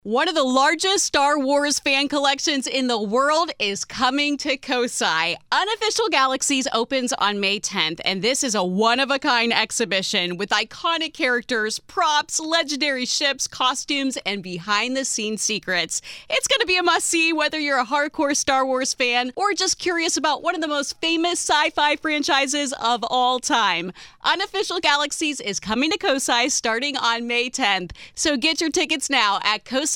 One of the largest Star Wars fan collections in the world is coming to Kosai. Unofficial Galaxies opens on May 10th, and this is a one-of-a-kind exhibition with iconic characters, props, legendary ships, costumes, and behind-the-scenes secrets. It's going to be a must-see whether you're a hardcore Star Wars fan or just curious about one of the most famous sci-fi franchises of all time. Unofficial Galaxies is coming to Kosai starting on May 10th, so get your tickets now at kosai.org.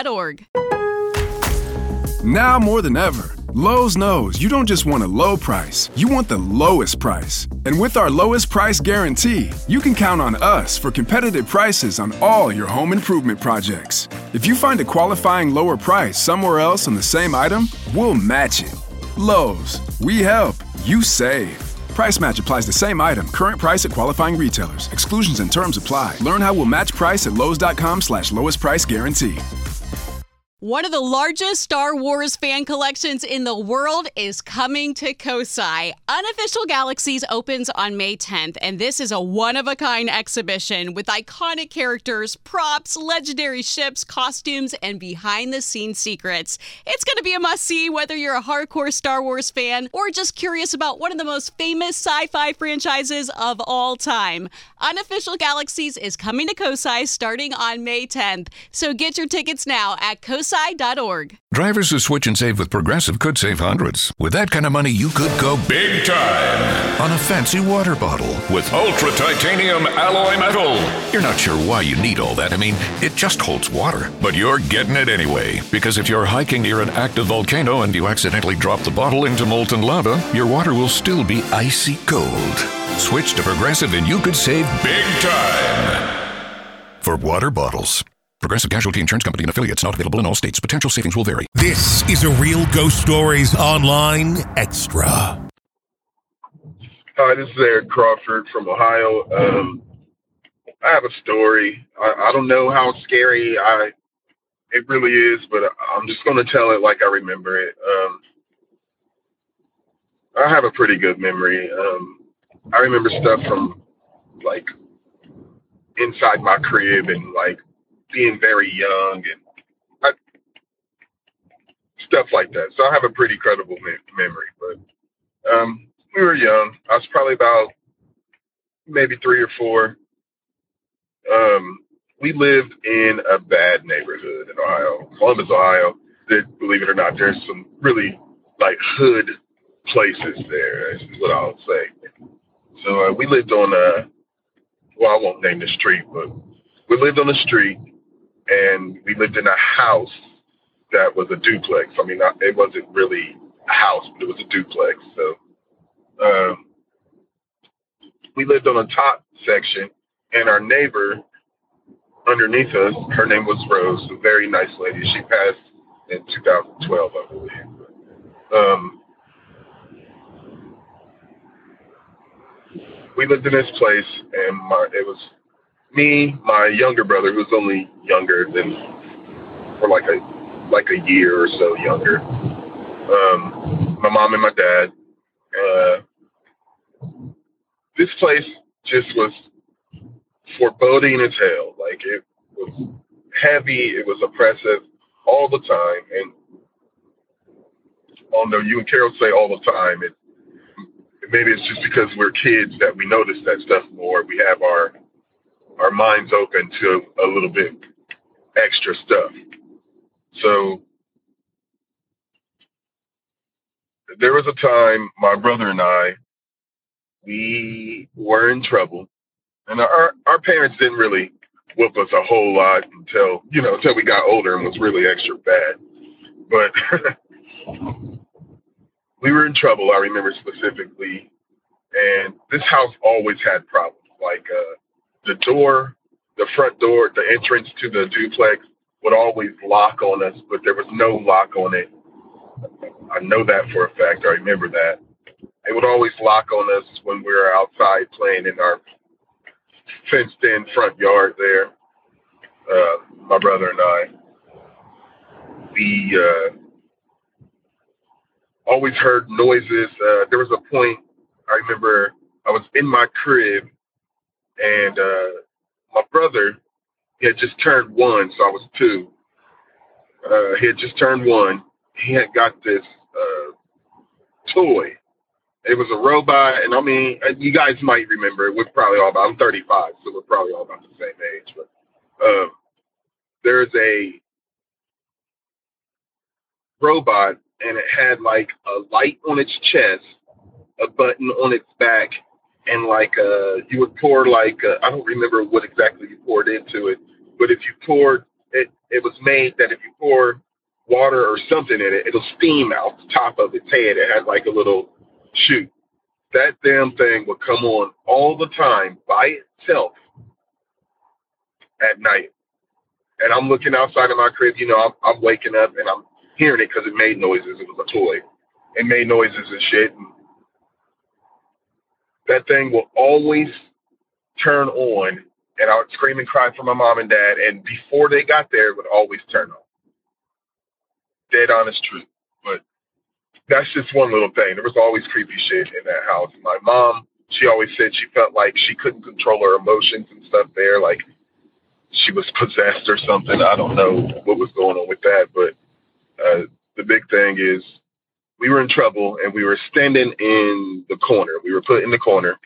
Now more than ever, Lowe's knows you don't just want a low price, you want the lowest price. And with our lowest price guarantee, you can count on us for competitive prices on all your home improvement projects. If you find a qualifying lower price somewhere else on the same item, we'll match it. Lowe's, we help, you save. Price match applies to same item. Current price at qualifying retailers. Exclusions and terms apply. Learn how we'll match price at lowes.com/lowest price guarantee. One of the largest Star Wars fan collections in the world is coming to Kosai. Unofficial Galaxies opens on May 10th, and this is a one-of-a-kind exhibition with iconic characters, props, legendary ships, costumes, and behind-the-scenes secrets. It's going to be a must-see whether you're a hardcore Star Wars fan or just curious about one of the most famous sci-fi franchises of all time. Unofficial Galaxies is coming to Kosai starting on May 10th, so get your tickets now at kosai.org. Drivers who switch and save with Progressive could save hundreds. With that kind of money, you could go big time on a fancy water bottle with ultra titanium alloy metal. You're not sure why you need all that. I mean, it just holds water. But you're getting it anyway. Because if you're hiking near an active volcano and you accidentally drop the bottle into molten lava, your water will still be icy cold. Switch to Progressive and you could save big time. For water bottles. Progressive Casualty Insurance Company and affiliates, not available in all states. Potential savings will vary. This is a Real Ghost Stories Online Extra. Hi, this is Eric Crawford from Ohio. I have a story. I don't know how scary it really is, but I'm just going to tell it like I remember it. I have a pretty good memory. I remember stuff from, like, inside my crib and, like, being very young and stuff like that. So I have a pretty credible memory. But we were young. I was probably about maybe 3 or 4. We lived in a bad neighborhood in Ohio, Columbus, Ohio. Believe it or not, there's some really like hood places there, is what I'll say. So we lived on well, I won't name the street, but we lived on the street. And we lived in a house that was a duplex. I mean, it wasn't really a house, but it was a duplex. So we lived on the top section, and our neighbor underneath us, her name was Rose, a very nice lady. She passed in 2012, I believe. We lived in this place, and it was me, my younger brother, who's only younger than, for like a year or so younger. My mom and my dad. This place just was foreboding as hell. Like, it was heavy, it was oppressive all the time. And although you and Carol say all the time, maybe it's just because we're kids that we notice that stuff more. We have our minds open to a little bit extra stuff. So there was a time my brother and I, we were in trouble. And our parents didn't really whoop us a whole lot until we got older and was really extra bad. But we were in trouble, I remember specifically. And this house always had problems. Like, the front door, the entrance to the duplex would always lock on us, but there was no lock on it. I know that for a fact. I remember that. It would always lock on us when we were outside playing in our fenced-in front yard there. My brother and I. We always heard noises. There was a point, I remember I was in my crib, and my brother, he had just turned 1, so I was 2. He had just turned 1. He had got this toy. It was a robot, and I mean, you guys might remember it. We're probably all about, I'm 35, so we're probably all about the same age. But there's a robot, and it had like a light on its chest, a button on its back, and like you would pour like, I don't remember what exactly you poured into it, but if you poured, it was made that if you pour water or something in it, it'll steam out the top of its head. It had like a little chute. That damn thing would come on all the time by itself at night. And I'm looking outside of my crib, you know, I'm waking up and I'm hearing it because it made noises. It was a toy. It made noises and shit. And that thing will always turn on, and I would scream and cry for my mom and dad, and before they got there, it would always turn on. Dead honest truth. But that's just one little thing. There was always creepy shit in that house. My mom, she always said she felt like she couldn't control her emotions and stuff there, like she was possessed or something. I don't know what was going on with that, but the big thing is we were in trouble, and we were standing in the corner. We were put in the corner.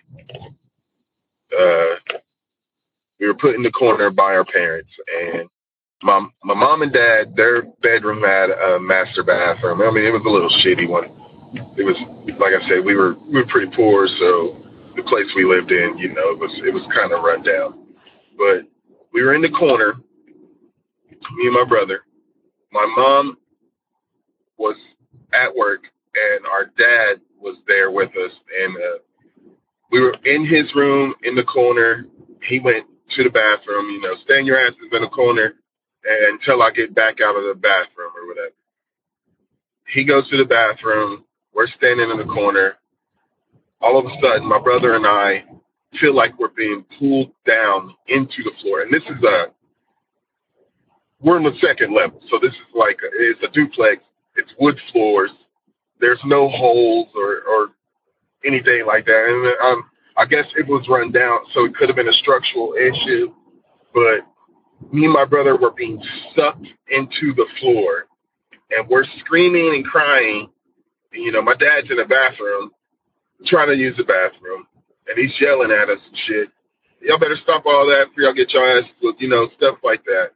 We were put in the corner by our parents, and my mom and dad, their bedroom had a master bathroom. I mean, it was a little shitty one. It was, like I said, we were pretty poor, so the place we lived in, you know, it was kind of run down. But we were in the corner, me and my brother. My mom was at work, and our dad was there with us, and we were in his room in the corner. He went to the bathroom, you know, stand your asses in the corner until I get back out of the bathroom or whatever. He goes to the bathroom. We're standing in the corner. All of a sudden, my brother and I feel like we're being pulled down into the floor. And this is we're in the second level. So this is like, it's a duplex. It's wood floors. There's no holes or anything like that. And I guess it was run down, so it could have been a structural issue. But me and my brother were being sucked into the floor, and we're screaming and crying. And, you know, my dad's in the bathroom, trying to use the bathroom, and he's yelling at us and shit. Y'all better stop all that before y'all get your ass, you know, stuff like that.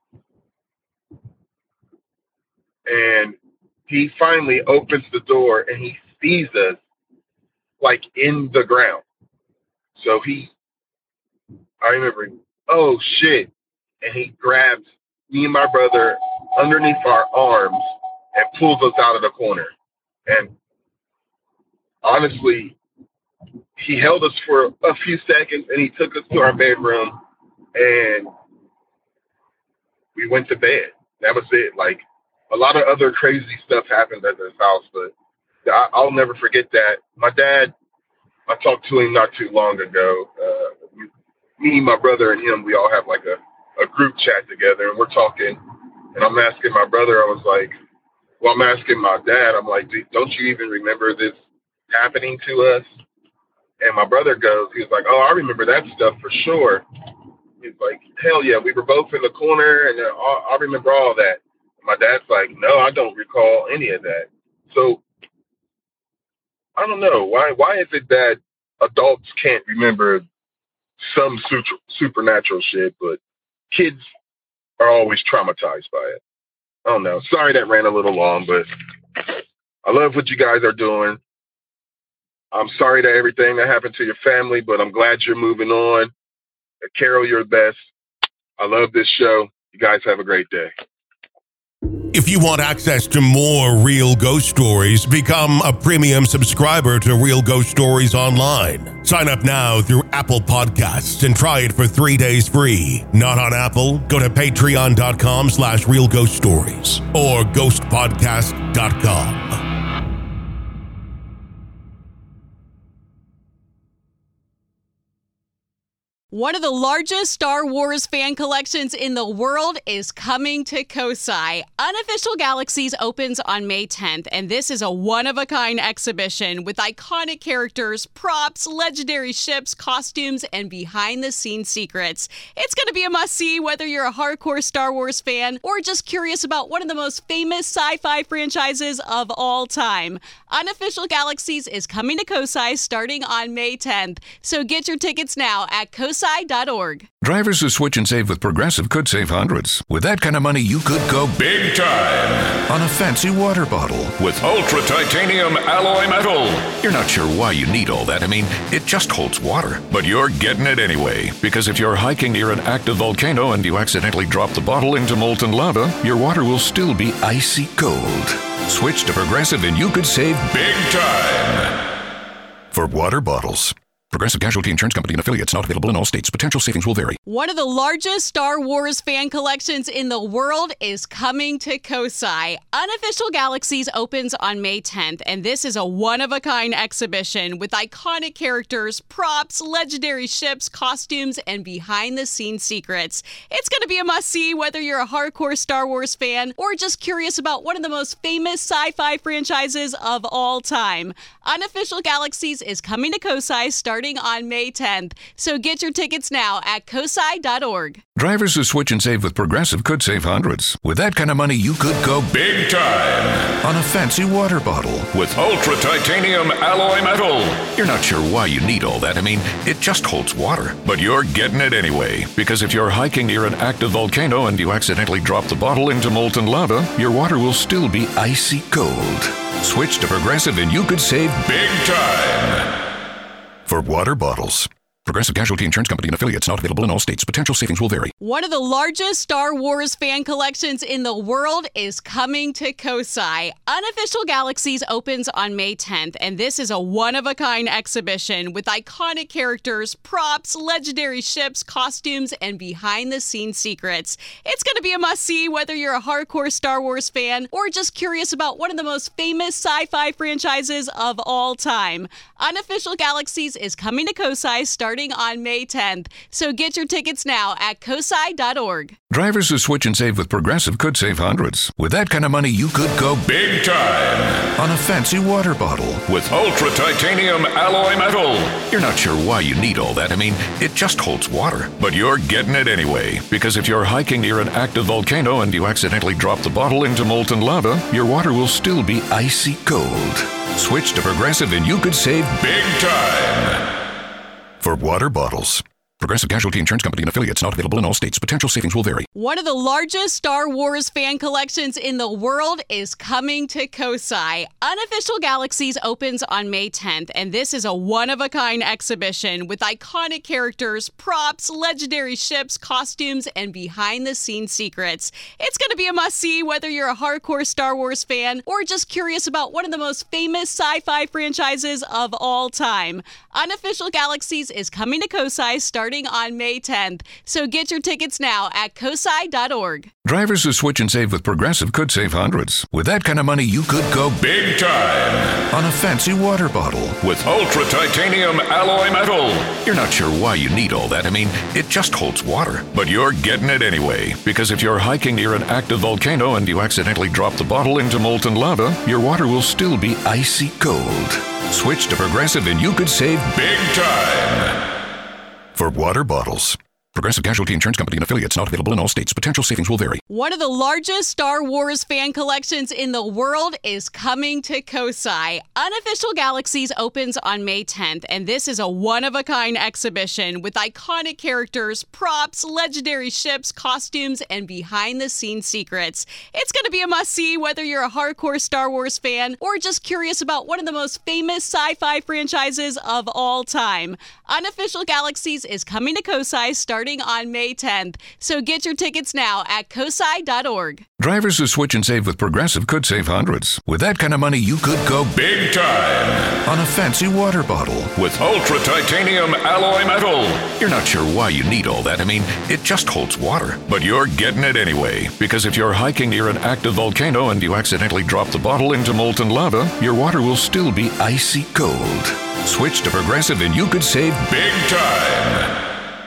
And he finally opens the door, and he sees us, like, in the ground. So I remember, oh, shit. And he grabs me and my brother underneath our arms and pulls us out of the corner. And honestly, he held us for a few seconds, and he took us to our bedroom, and we went to bed. That was it. Like, a lot of other crazy stuff happened at this house, but I'll never forget that. My dad, I talked to him not too long ago. Me, my brother, and him, we all have like a group chat together, and we're talking, and I'm asking my brother, I'm asking my dad, I'm like, don't you even remember this happening to us? And my brother he was like, oh, I remember that stuff for sure. He's like, hell yeah, we were both in the corner, and I remember all that. And my dad's like, no, I don't recall any of that. So I don't know. Why is it that adults can't remember some supernatural shit, but kids are always traumatized by it? I don't know. Sorry that ran a little long, but I love what you guys are doing. I'm sorry that everything that happened to your family, but I'm glad you're moving on. Carol, you're the best. I love this show. You guys have a great day. If you want access to more Real Ghost Stories, become a premium subscriber to Real Ghost Stories Online. Sign up now through Apple Podcasts and try it for 3 days free. Not on Apple? Go to patreon.com/Real Ghost Stories or ghostpodcast.com. One of the largest Star Wars fan collections in the world is coming to Kosai. Unofficial Galaxies opens on May 10th, and this is a one-of-a-kind exhibition with iconic characters, props, legendary ships, costumes, and behind-the-scenes secrets. It's going to be a must-see whether you're a hardcore Star Wars fan or just curious about one of the most famous sci-fi franchises of all time. Unofficial Galaxies is coming to Kosai starting on May 10th, so get your tickets now at kosai.org. Drivers who switch and save with Progressive could save hundreds. With that kind of money, you could go big time on a fancy water bottle with ultra titanium alloy metal. You're not sure why you need all that. I mean, it just holds water. But you're getting it anyway, because if you're hiking near an active volcano and you accidentally drop the bottle into molten lava, your water will still be icy cold. Switch to Progressive and you could save big time for water bottles. Progressive Casualty Insurance Company and affiliates, not available in all states. Potential savings will vary. One of the largest Star Wars fan collections in the world is coming to Kosai. Unofficial Galaxies opens on May 10th, and this is a one-of-a-kind exhibition with iconic characters, props, legendary ships, costumes, and behind-the-scenes secrets. It's going to be a must-see whether you're a hardcore Star Wars fan or just curious about one of the most famous sci-fi franchises of all time. Unofficial Galaxies is coming to Kosai starting on May 10th, so get your tickets now at kosai.org. Drivers who switch and save with Progressive could save hundreds. With that kind of money, you could go big time on a fancy water bottle with ultra titanium alloy metal. You're not sure why you need all that. I mean, it just holds water. But you're getting it anyway, because if you're hiking near an active volcano and you accidentally drop the bottle into molten lava, your water will still be icy cold. Switch to Progressive and you could save big time for water bottles. Progressive Casualty Insurance Company and affiliates, not available in all states. Potential savings will vary. One of the largest Star Wars fan collections in the world is coming to Kosai. Unofficial Galaxies opens on May 10th, and this is a one-of-a-kind exhibition with iconic characters, props, legendary ships, costumes, and behind-the-scenes secrets. It's going to be a must-see whether you're a hardcore Star Wars fan or just curious about one of the most famous sci-fi franchises of all time. Unofficial Galaxies is coming to Kosai starting on May 10th, so get your tickets now at kosai.org. Drivers who switch and save with Progressive could save hundreds. With that kind of money, you could go big time on a fancy water bottle with ultra titanium alloy metal. You're not sure why you need all that. I mean, it just holds water. But you're getting it anyway, because if you're hiking near an active volcano and you accidentally drop the bottle into molten lava, your water will still be icy cold. Switch to Progressive and you could save big time for water bottles. Progressive Casualty Insurance Company and affiliates, not available in all states. Potential savings will vary. One of the largest Star Wars fan collections in the world is coming to Kosai. Unofficial Galaxies opens on May 10th, and this is a one-of-a-kind exhibition with iconic characters, props, legendary ships, costumes, and behind-the-scenes secrets. It's going to be a must-see whether you're a hardcore Star Wars fan or just curious about one of the most famous sci-fi franchises of all time. Unofficial Galaxies is coming to Kosai starting on May 10th, so get your tickets now at kosai.org. Drivers who switch and save with Progressive could save hundreds. With that kind of money, you could go big time on a fancy water bottle with ultra titanium alloy metal. You're not sure why you need all that. I mean, it just holds water. But you're getting it anyway, because if you're hiking near an active volcano and you accidentally drop the bottle into molten lava, your water will still be icy cold. Switch to Progressive and you could save big time for water bottles. Progressive Casualty Insurance Company and affiliates, not available in all states. Potential savings will vary. One of the largest Star Wars fan collections in the world is coming to Kosai. Unofficial Galaxies opens on May 10th, and this is a one-of-a-kind exhibition with iconic characters, props, legendary ships, costumes, and behind-the-scenes secrets. It's going to be a must-see whether you're a hardcore Star Wars fan or just curious about one of the most famous sci-fi franchises of all time. Unofficial Galaxies is coming to Kosai starting on May 10th, so get your tickets now at kosai.org. Drivers who switch and save with Progressive could save hundreds. With that kind of money, you could go big time on a fancy water bottle with ultra titanium alloy metal. You're not sure why you need all that. I mean, it just holds water. But you're getting it anyway, because if you're hiking near an active volcano and you accidentally drop the bottle into molten lava, your water will still be icy cold. Switch to Progressive and you could save big time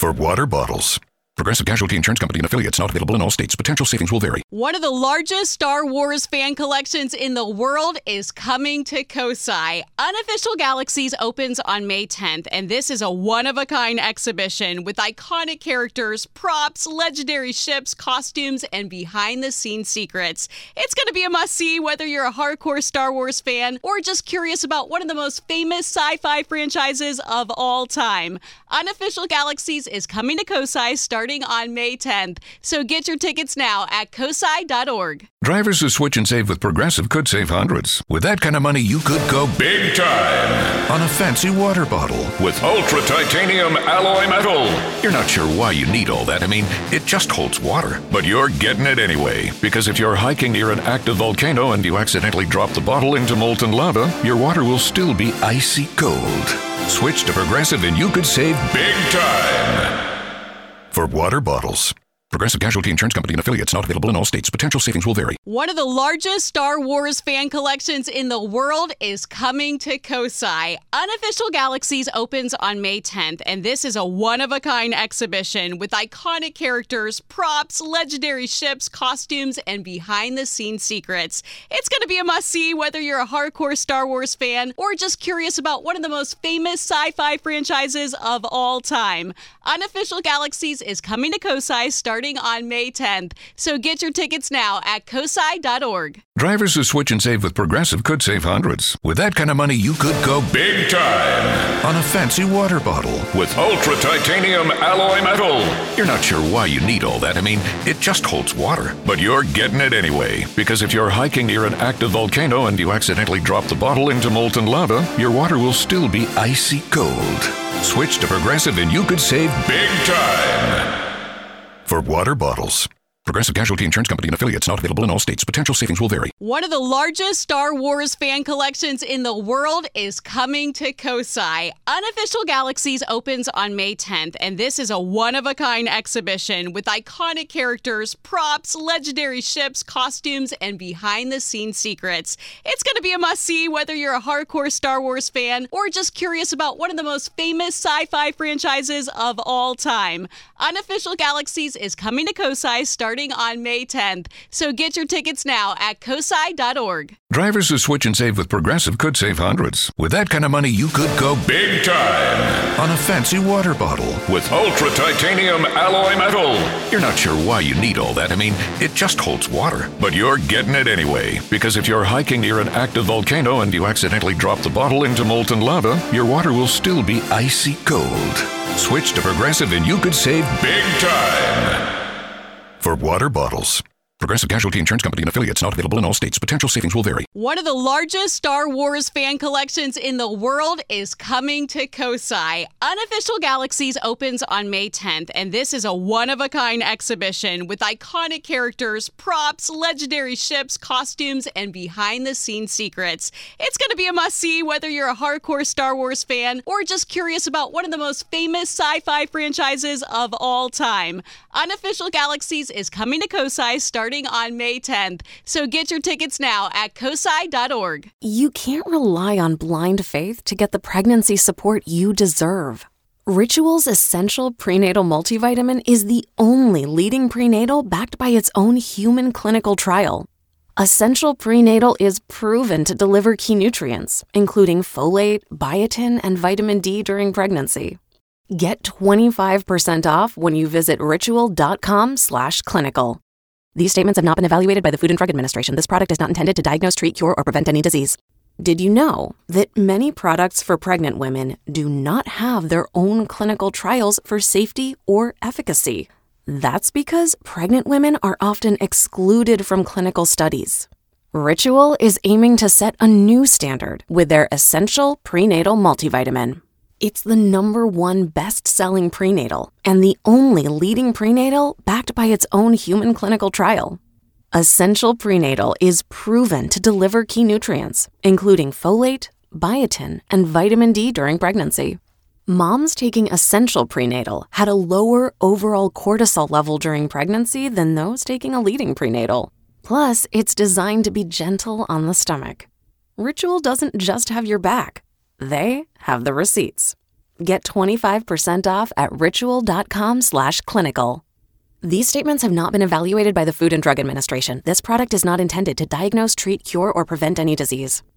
For water bottles. Progressive Casualty Insurance Company and affiliates, not available in all states. Potential savings will vary. One of the largest Star Wars fan collections in the world is coming to Kosai. Unofficial Galaxies opens on May 10th, and this is a one-of-a-kind exhibition with iconic characters, props, legendary ships, costumes, and behind-the-scenes secrets. It's going to be a must-see whether you're a hardcore Star Wars fan or just curious about one of the most famous sci-fi franchises of all time. Unofficial Galaxies is coming to Kosai starting on May 10th, so get your tickets now at kosai.org. Drivers who switch and save with Progressive could save hundreds. With that kind of money, you could go big time on a fancy water bottle with ultra titanium alloy metal. You're not sure why you need all that. I mean, it just holds water, but you're getting it anyway. Because if you're hiking near an active volcano and you accidentally drop the bottle into molten lava, your water will still be icy cold. Switch to Progressive and you could save big time. For water bottles. Progressive Casualty Insurance Company and affiliates, not available in all states. Potential savings will vary. One of the largest Star Wars fan collections in the world is coming to Kosai. Unofficial Galaxies opens on May 10th, and this is a one-of-a-kind exhibition with iconic characters, props, legendary ships, costumes, and behind-the-scenes secrets. It's going to be a must-see whether you're a hardcore Star Wars fan or just curious about one of the most famous sci-fi franchises of all time. Unofficial Galaxies is coming to Kosai starting on May 10th, so get your tickets now at kosai.org. Drivers who switch and save with Progressive could save hundreds. With that kind of money, you could go big time on a fancy water bottle with ultra titanium alloy metal. You're not sure why you need all that. I mean, it just holds water, but you're getting it anyway. Because if you're hiking near an active volcano and you accidentally drop the bottle into molten lava, your water will still be icy cold. Switch to Progressive and you could save big time. For water bottles. Progressive Casualty Insurance Company and affiliates, not available in all states. Potential savings will vary. One of the largest Star Wars fan collections in the world is coming to Kosai. Unofficial Galaxies opens on May 10th, and this is a one-of-a-kind exhibition with iconic characters, props, legendary ships, costumes, and behind-the-scenes secrets. It's going to be a must-see whether you're a hardcore Star Wars fan or just curious about one of the most famous sci-fi franchises of all time. Unofficial Galaxies is coming to Kosai starting on May 10th, so get your tickets now at kosai.org. Drivers who switch and save with Progressive could save hundreds. With that kind of money, you could go big time on a fancy water bottle with ultra titanium alloy metal. You're not sure why you need all that. I mean, it just holds water, but you're getting it anyway. Because if you're hiking near an active volcano and you accidentally drop the bottle into molten lava, your water will still be icy cold. Switch to Progressive and you could save big time. For water bottles. Progressive Casualty Insurance Company and affiliates, not available in all states. Potential savings will vary. One of the largest Star Wars fan collections in the world is coming to Kosai. Unofficial Galaxies opens on May 10th, and this is a one-of-a-kind exhibition with iconic characters, props, legendary ships, costumes, and behind-the-scenes secrets. It's going to be a must-see whether you're a hardcore Star Wars fan or just curious about one of the most famous sci-fi franchises of all time. Unofficial Galaxies is coming to Kosai starting on May 10th, so get your tickets now at kosai.org. You can't rely on blind faith to get the pregnancy support you deserve. Ritual's Essential Prenatal Multivitamin is the only leading prenatal backed by its own human clinical trial. Essential Prenatal is proven to deliver key nutrients, including folate, biotin, and vitamin D during pregnancy. Get 25% off when you visit ritual.com/clinical. These statements have not been evaluated by the Food and Drug Administration. This product is not intended to diagnose, treat, cure, or prevent any disease. Did you know that many products for pregnant women do not have their own clinical trials for safety or efficacy? That's because pregnant women are often excluded from clinical studies. Ritual is aiming to set a new standard with their Essential Prenatal Multivitamin. It's the #1 best-selling prenatal and the only leading prenatal backed by its own human clinical trial. Essential Prenatal is proven to deliver key nutrients, including folate, biotin, and vitamin D during pregnancy. Moms taking Essential Prenatal had a lower overall cortisol level during pregnancy than those taking a leading prenatal. Plus, it's designed to be gentle on the stomach. Ritual doesn't just have your back. They have the receipts. Get 25% off at ritual.com/clinical. These statements have not been evaluated by the Food and Drug Administration. This product is not intended to diagnose, treat, cure, or prevent any disease.